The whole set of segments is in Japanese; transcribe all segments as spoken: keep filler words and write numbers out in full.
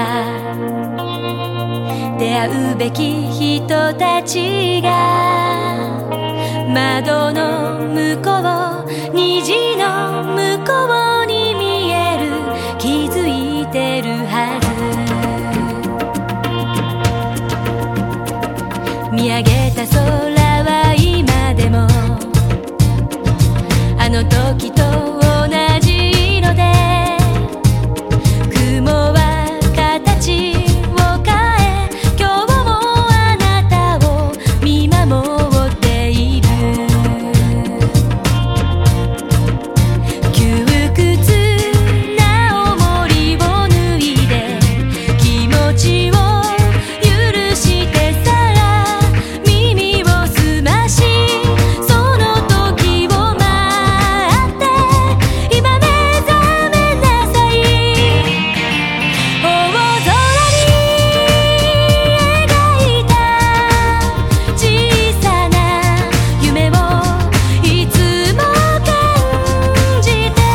出会うべき人たちが窓の向こう、虹の向こうに見える、気づいてるはず。見上げた空は今でもあの時と同じ色で、雲は形を変え、今日もあなたを見守っている。窮屈な重りを脱いで、気持ちを許してさら耳を澄まし、その時を待って、今目覚めなさい。大空に描いた小さな夢をいつも感じて、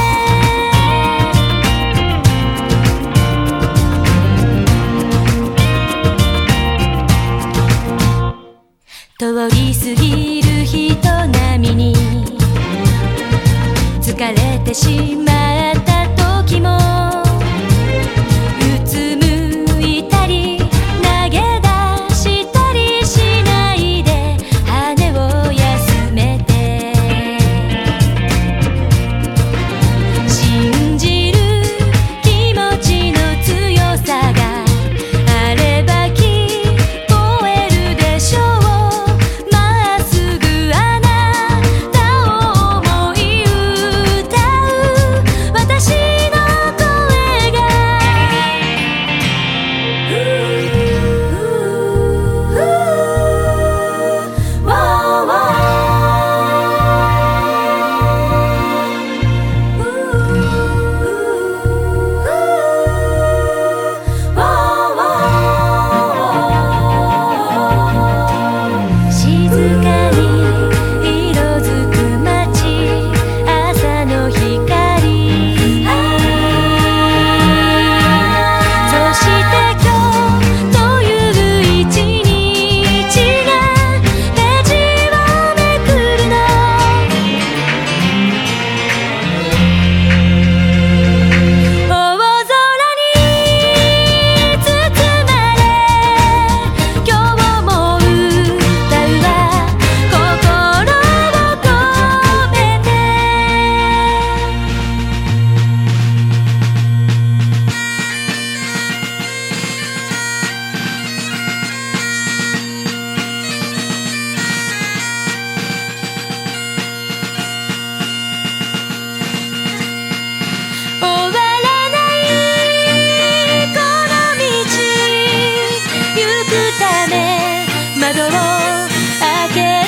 通り過ぎる人並みに疲れてしまった時も、うつむいたり投げ出したりしないで、羽を休めて、信じる気持ちの強さがあれば聞こえるでしょう。まっすぐあなたを思い歌う私の声が、静かに色づく街、朝の光。そして今日という一日がページをめくるの。大空に包まれ、今日も歌うわ心を込めて。終わらないこの道行くため、窓を開け